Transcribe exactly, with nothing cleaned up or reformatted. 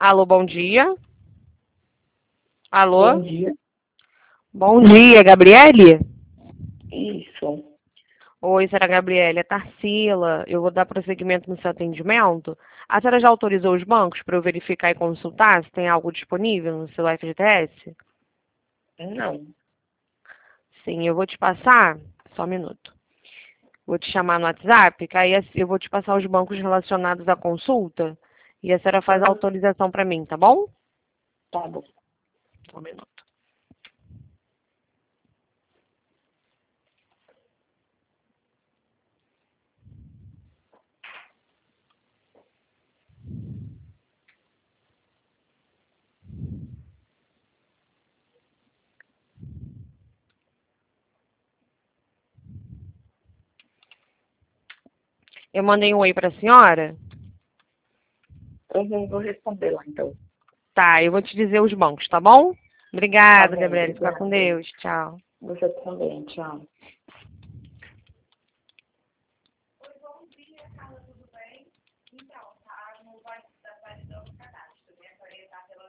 Alô, bom dia. Alô? Bom dia. Bom dia, Gabriele? Isso. Oi, senhora Gabriele, é Tarsila. Eu vou dar prosseguimento no seu atendimento. A senhora já autorizou os bancos para eu verificar e consultar se tem algo disponível no seu F G T S? Não. Sim, eu vou te passar. Só um minuto. Vou te chamar no WhatsApp, que aí eu vou te passar os bancos relacionados à consulta e a senhora faz a autorização para mim, tá bom? Tá bom. Só um minuto. Eu mandei um oi para a senhora? Eu vou vou responder lá, então. Tá, eu vou te dizer os bancos, tá bom? Tá Obrigada, bom, Gabriela. Fica com obrigada. Deus. Tchau. Você também, tchau.